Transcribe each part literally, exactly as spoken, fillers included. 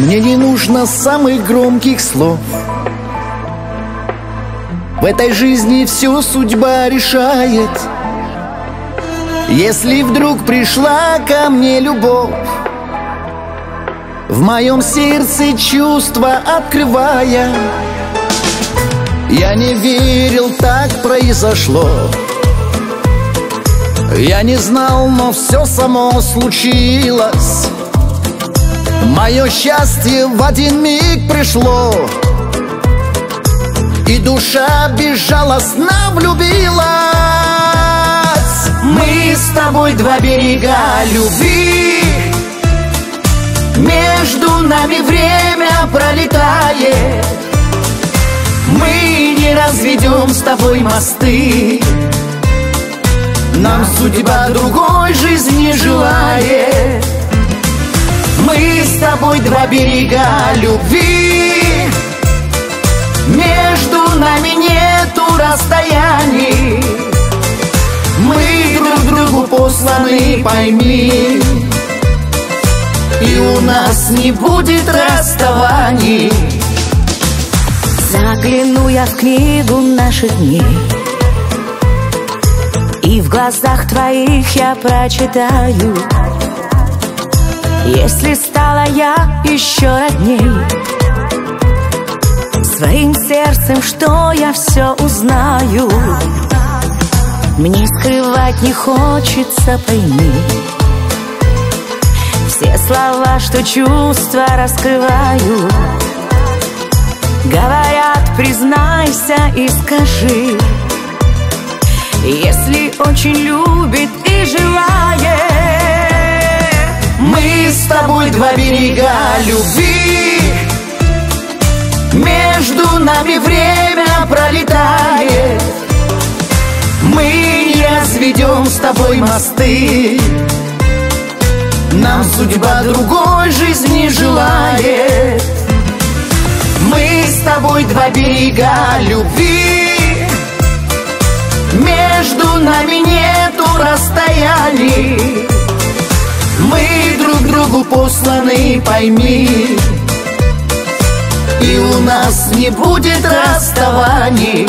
Мне не нужно самых громких слов. В этой жизни все судьба решает. Если вдруг пришла ко мне любовь, в моем сердце чувства открывая, я не верил, так произошло. Я не знал, но все само случилось. Мое счастье в один миг пришло, и душа безжалостно влюбилась. Мы с тобой два берега любви, между нами время пролетает. Мы не разведем с тобой мосты, нам судьба другой жизни желает. Мы с тобой два берега любви, между нами нету расстояний. Мы друг другу посланы, пойми, и у нас не будет расставаний. Загляну я в книгу наших дней, и в глазах твоих я прочитаю: если стала я еще родней, своим сердцем, что я все узнаю. Мне скрывать не хочется, пойми, все слова, что чувства раскрываю. Говорят, признайся и скажи, если очень любит и желает. Мы с тобой два берега любви, между нами время пролетает. Мы не разведем с тобой мосты, нам судьба другой жизни желает. Мы с тобой два берега любви, между нами нету расстояний. Мы друг другу посланы, пойми, и у нас не будет расставаний.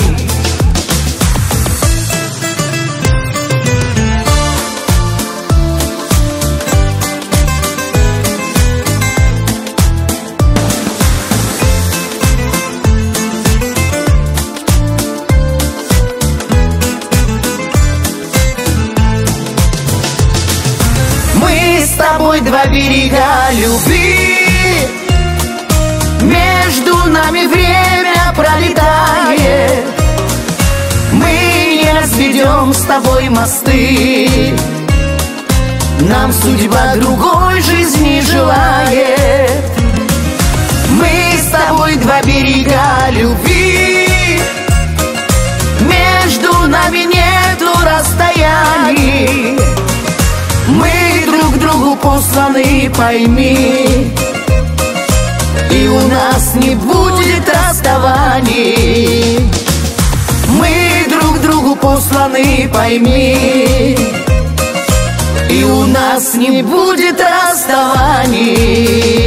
С тобой два берега любви, между нами время пролетает. Мы не разведем с тобой мосты, нам судьба другой жизни желает. Мы с тобой два берега любви, между нами нету расстояний. Мы друг другу посланы, пойми, и у нас не будет расставаний. Мы друг другу посланы, пойми, и у нас не будет расставаний.